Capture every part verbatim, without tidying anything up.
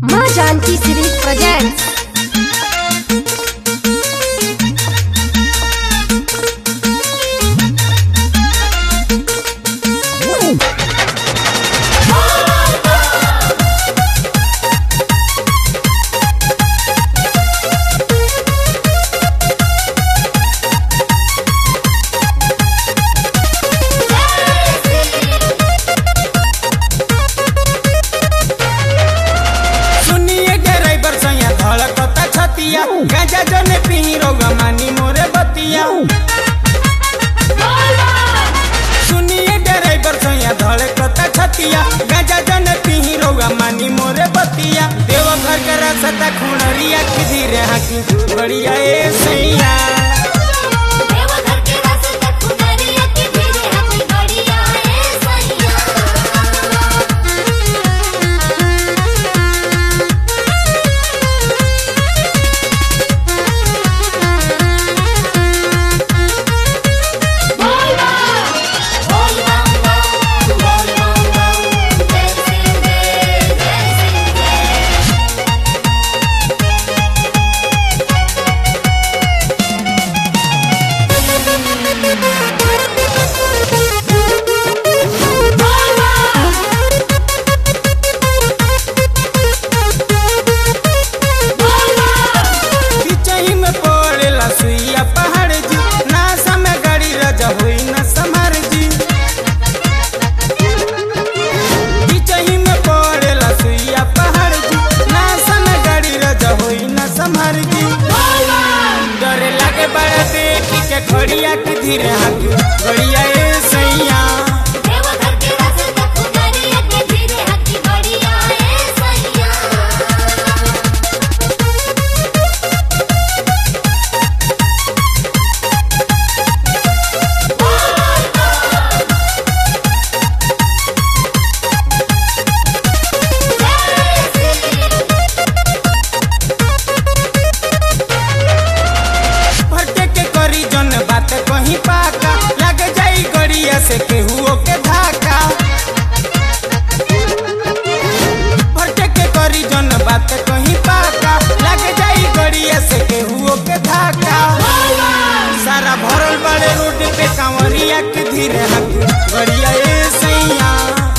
माँ Janaki series presents. गाजा जने पी रोगा मानी मोरे बतिया। सुनिए ड्राइवर सैया धड़े कता छतिया। गाजा जने पी रोगा मानी मोरे बतिया। देवघर के रास्ता खुनरिया की धीरे हाकी बढ़िया ए सैया। डरे लगे बड़ा देखी के खड़िया की धीरे हाकी बढ़िया ए सैया। कहीं पाका लग जाई गड़िया से केहुओ के धाका। भरते के करी जन बात कहीं पाका लग जाई गड़िया से केहुओ के धाका। सारा भरल बड़े रोड पे कांवरिया के धीरे हाकी बढ़िया ए सैया।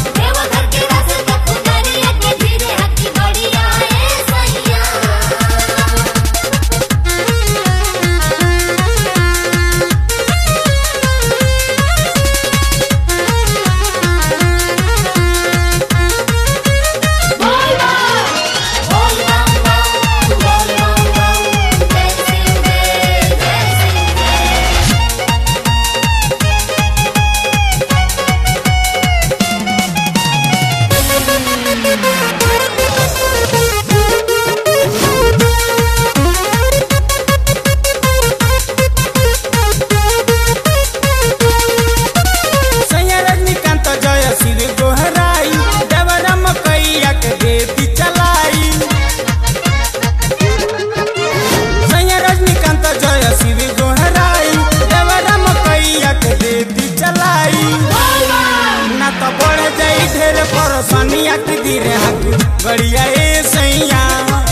सनिया की धीरे हाकी बढ़िया ए सैया।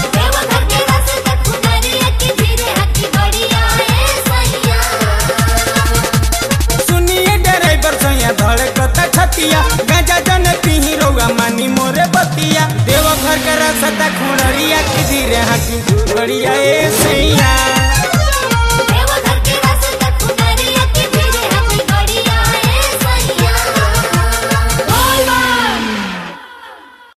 सुनिए ड्राइवर सैया धड़े कता छतिया। गाजा जने पी रोगा मानी मोरे बतिया। देवघर के रास्ता खुनरिया की धीरे हाकी बढ़िया ए सैया।